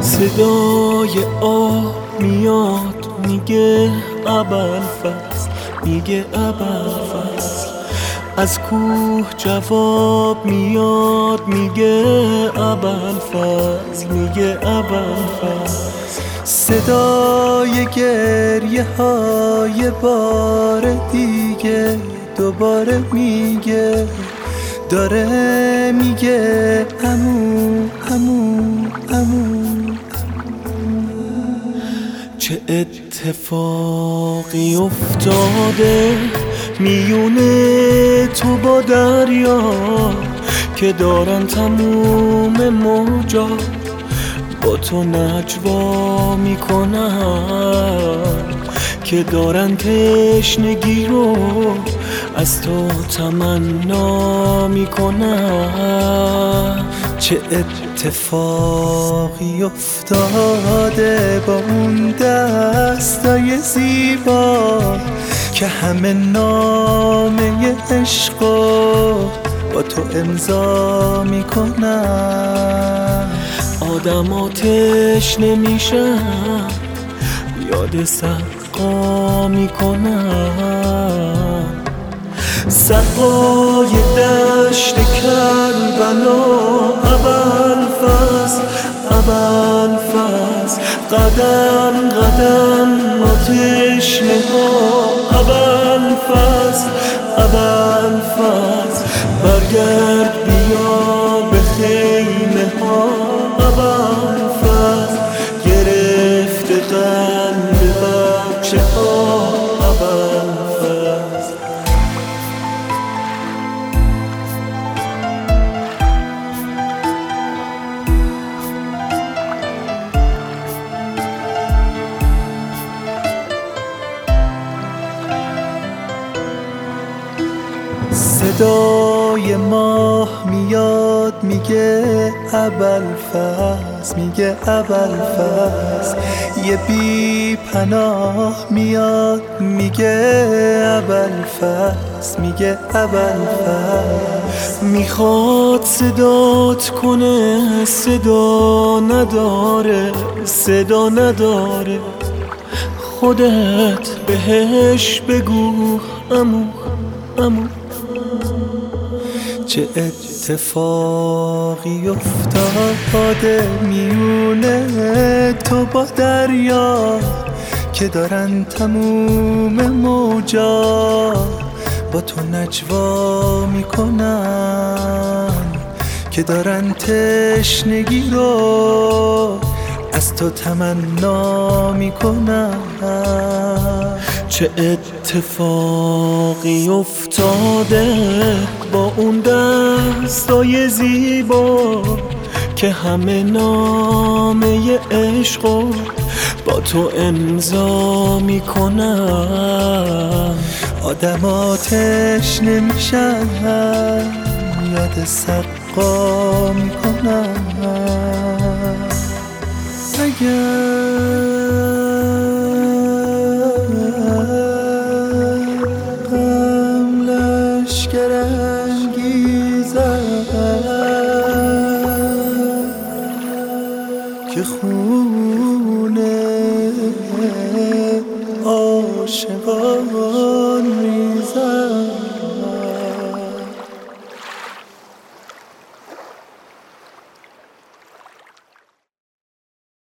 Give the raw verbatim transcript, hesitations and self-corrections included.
صدای آه میاد میگه ابوالفضل، میگه ابوالفضل. از کوه جواب میاد میگه ابوالفضل، میگه ابوالفضل. صدای گریه های بار دیگه دوباره میگه، داره میگه عمو عمو عمو. چه اتفاقی افتاده میونه تو با دریا، که دارن تموم موجا با تو نجوا میکنن، که دارن تشنگی رو از تو تمنا میکنن. چه اتفاقی افتاده با اون دستای زیبا که همه نامه عشقو با تو امضا میکنن. آدم آتش نمیشن، یاد سقا میکنن. سقای دشت کربلا ابوالفضل، ابوالفضل. قدم قدم آتش نها ابوالفضل، ابوالفضل. برگرد بیا به خیمه ها ابوالفضل، گرفته قلب بچه ها ابوالفضل. صدای ماه میاد میگه ابوالفضل، میگه ابوالفضل. یه بی پناه میاد میگه ابوالفضل، میگه ابوالفضل. میخواد صدات کنه صدا نداره، صدا نداره. خودت بهش بگو عمو عمو. چه اتفاقی افتاده میونه تو با دریا که دارن تموم موجا با تو نجوا میکنن، که دارن تشنگی رو از تو تمنا میکنن. چه اتفاقی افتاده با اون دستای زیبا که همه نامه عشقو با تو امضا میکنن. آدم آتش نمیشن، یاد سقا میکنن. غم لشکر انگیزد که خون عاشقان ریزد.